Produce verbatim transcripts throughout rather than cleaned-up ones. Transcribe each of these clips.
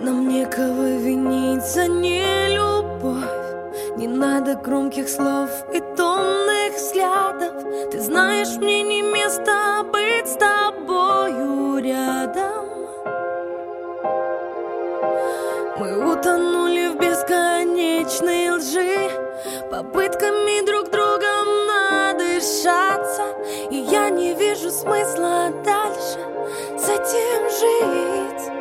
Нам некого винить за нелюбовь. Не надо громких слов и томных взглядов. Ты знаешь, мне не место быть с тобою рядом. Мы утонули в бесконечной лжи, попытками друг другом надышаться. И я не вижу смысла дальше с этим жить.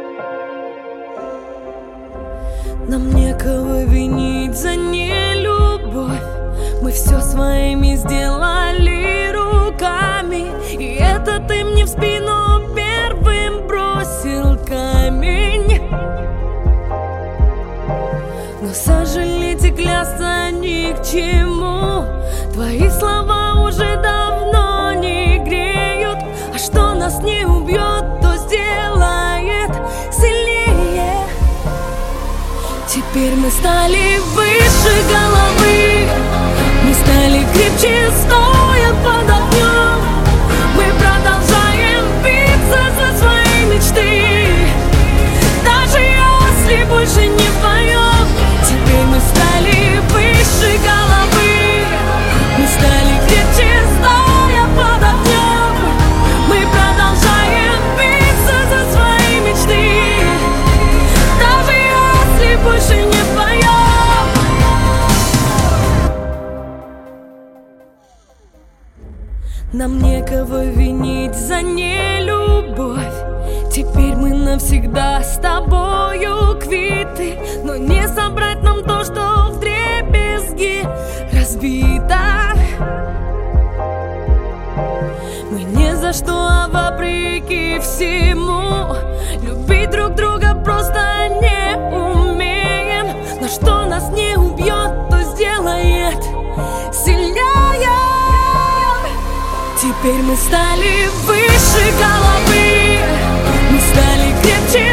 Нам некого винить за нелюбовь. Мы все своими сделали руками. И это ты мне в спину первым бросил камень. Но сожалеть и клясться ни к чему. Твои слова уже давно не греют. А что нас не убьет, то сделает сильнее. Теперь мы стали выше головы. Мы стали крепче, стоя под огнем. Мы продолжаем биться за свои мечты, даже если больше не вдвоем. Теперь мы стали выше головы. Мы стали крепче, стоя под огнем. Мы продолжаем биться за свои мечты, даже если больше не вдвоем. Нам некого винить за нелюбовь. Теперь мы навсегда с тобою квиты. Но не собрать нам то, что вдребезги разбито. Мы ни за что, а вопреки всему любить друг друга просто не умеем. Но что нас не убьет, то сделает сильнее. Теперь мы стали выше головы. Мы стали крепче,